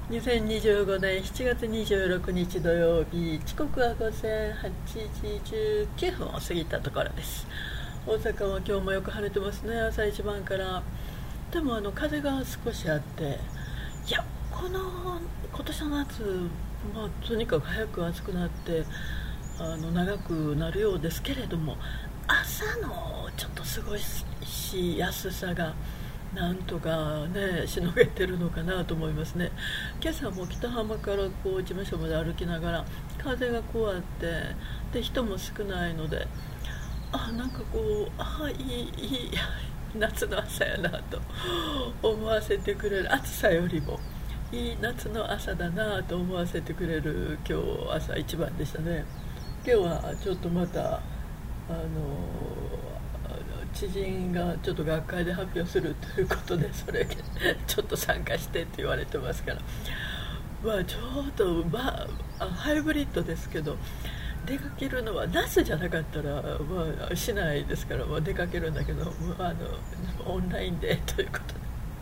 2025年7月26日土曜日、時刻は午前8時19分を過ぎたところです。大阪は今日もよく晴れてますね、朝一番から。でも風が少しあって、いや、今年の夏、とにかく早く暑くなって長くなるようですけれども、朝のちょっと過ごしやすさがなんとかねしのげてるのかなと思いますね。今朝も北浜から事務所まで歩きながら風がこうあって、で人も少ないので、なんかいい夏の朝やなと思わせてくれる、暑さよりもいい夏の朝だなと思わせてくれる今日朝一番でしたね。今日はちょっとまた知人がちょっと学会で発表するということで、それちょっと参加してって言われてますから、ちょっとハイブリッドですけど、出かけるのは夏じゃなかったら、しないですから、出かけるんだけど、オンラインでということ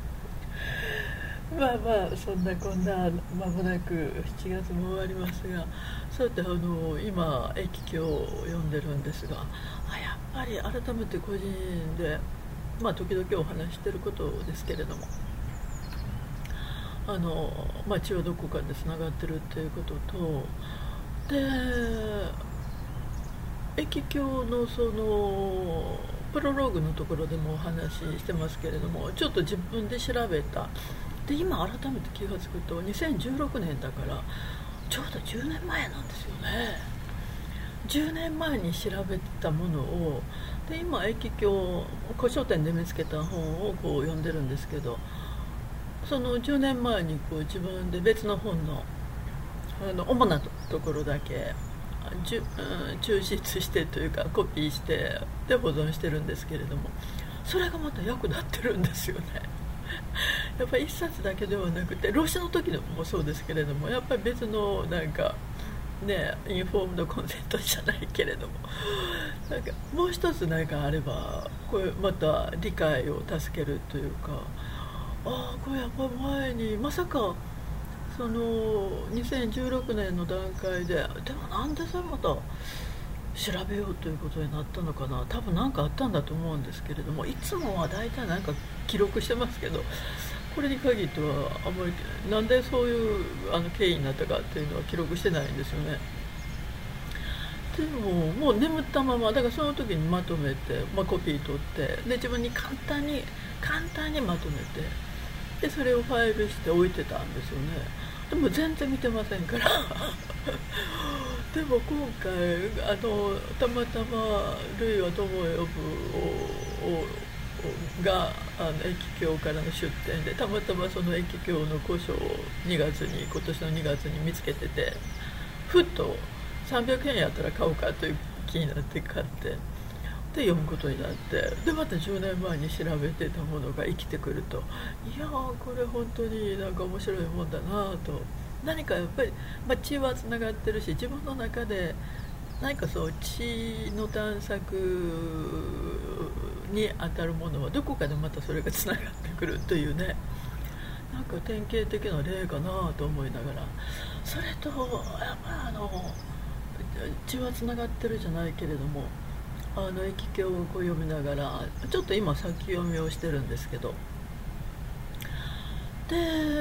で、そんなこんな間もなく7月も終わりますが、そうやって今駅境を読んでるんですが、やっぱり改めて個人で、時々お話してることですけれども、街はどこかでつながってるっていうことと、で駅境のプロローグのところでもお話ししてますけれども、ちょっと自分で調べた。で今改めて気がつくと、2016年だからちょうど10年前なんですよね。10年前に調べたものを、で今駅境古書店で見つけた本を読んでるんですけど、その10年前に自分で別の本の主なところだけ抽出してというかコピーしてで保存してるんですけれども、それがまた役立ってるんですよね。やっぱり一冊だけではなくて、老子の時もそうですけれども、やっぱり別のなんかね、インフォームドコンセントじゃないけれども、なんかもう一つなんかあれば、これまた理解を助けるというか、これやっぱ前にまさか2016年の段階で、でもなんでそれまた調べようということになったのかな。多分何かあったんだと思うんですけれども、いつもは大体なんか記録してますけど、これに限ってはあんまりなんでそういう経緯になったかっていうのは記録してないんですよね。でももう眠ったままだから、その時にまとめて、コピー取って、で自分に簡単にまとめて、でそれをファイルして置いてたんですよね。でも全然見てませんからでも今回たまたま類は友を呼ぶが駅境からの出店で、たまたまその駅境の古書を今年の2月に見つけてて、ふっと300円やったら買おうかという気になって買って、で読むことになって、でまた10年前に調べてたものが生きてくると、いやーこれ本当になんか面白いもんだなと。何かやっぱり、血はつながってるし、自分の中で何か血の探索に当たるものはどこかでまたそれがつながってくるというね、なんか典型的な例かなと思いながら、それとやっぱ血はつながってるじゃないけれども、駅境を読みながらちょっと今先読みをしてるんですけど、で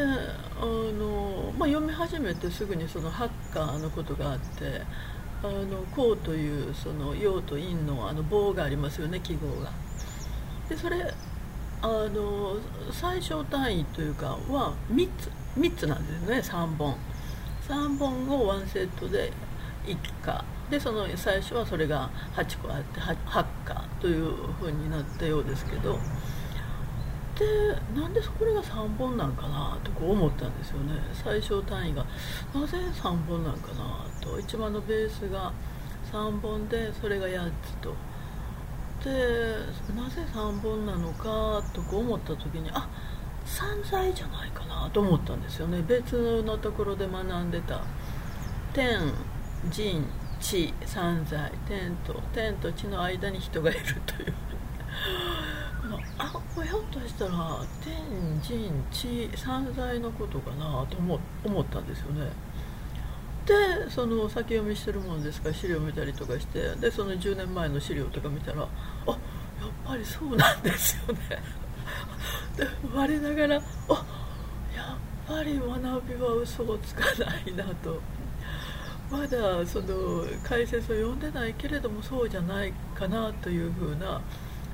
読み始めてすぐにそのハッカーのことがあって、こうという陽と陰の棒がありますよね、記号が。でそれ最小単位というかは3つなんですね。3本をワンセットで1課で、その最初はそれが8個あって8課という風になったようですけど、でなんでこれが3本なんかなと思ったんですよね。最小単位がなぜ3本なんかなと、一番のベースが3本でそれが8つと、でなぜ3本なのかと思った時に、散財じゃないかなと思ったんですよね。別のところで学んでた天人地散財、天と地の間に人がいるというこれひょっとしたら天人地三在のことかなと思ったんですよね。でその先読みしてるもんですから資料見たりとかして、でその10年前の資料とか見たら、やっぱりそうなんですよね。で我ながらやっぱり学びは嘘をつかないなと。まだその解説を読んでないけれどもそうじゃないかなというふうな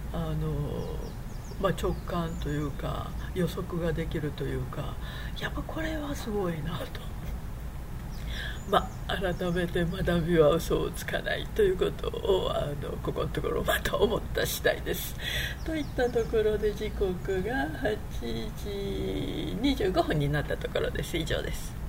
直感というか予測ができるというか、やっぱこれはすごいなと。改めて学びは嘘をつかないということをここのところまた思った次第です。といったところで時刻が8時25分になったところです。以上です。